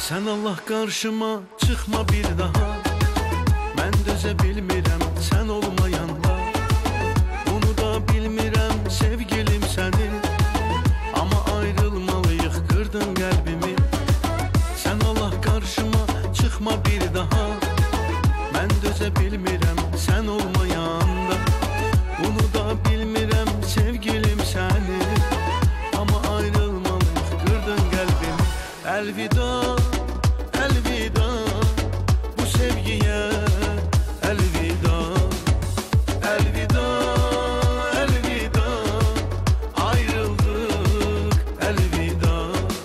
Sen Allah karşıma çıkma bir daha. Ben döze bilmirəm sen olmayanda. Bunu da bilmirəm sevgilim seni. Ama ayrılmalıyıq, kırdın kalbimi. Sen Allah karşıma çıkma bir daha. Ben döze bilmirəm sen olmayanda. Bunu da bilmirəm sevgilim seni. Ama ayrılmalıyıq, kırdın kalbimi. Elvida, elvida bu sevgiye, elvida, elvida, elvida ayrıldık, elvida.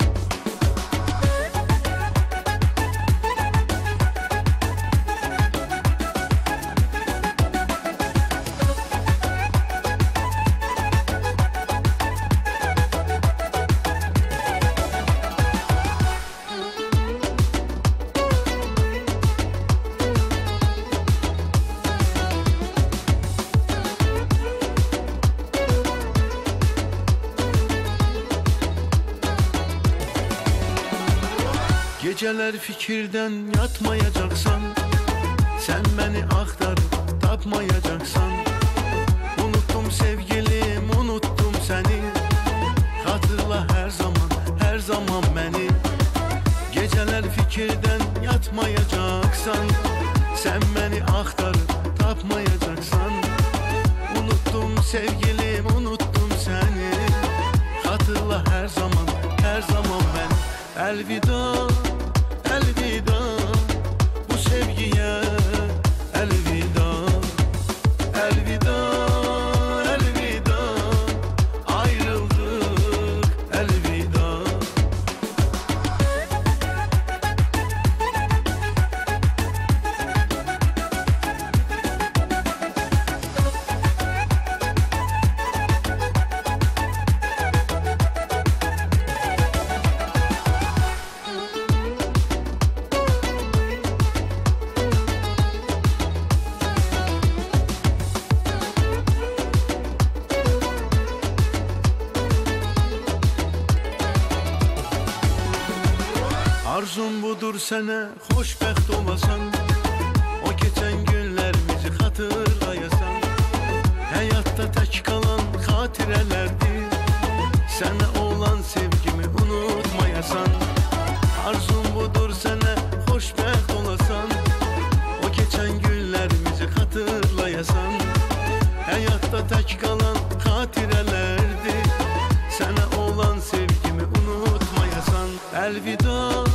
Geceler fikirden yatmayacaksan, sen beni aktarıp tapmayacaksan. Unuttum sevgilim, unuttum seni. Hatırla her zaman, her zaman beni. Geceler fikirden yatmayacaksan, sen beni aktarıp tapmayacaksan. Unuttum sevgilim, unuttum seni. Hatırla her zaman, her zaman beni. Elvida, elvida bu sevgiye, elvida, elvida, elvida ayrıldık, elvida. Arzum budur sene hoşbəxt olasan. O geçen günlerimizi hatırlayasan. Hayatta tek kalan hatirelerdi. Sana olan sevgimi unutmayasan. Arzum budur sene hoşbəxt olasan. O geçen günlerimizi hatırlayasan. Hayatta tek kalan hatirelerdi. Sana olan sevgimi unutmayasan. Elvida,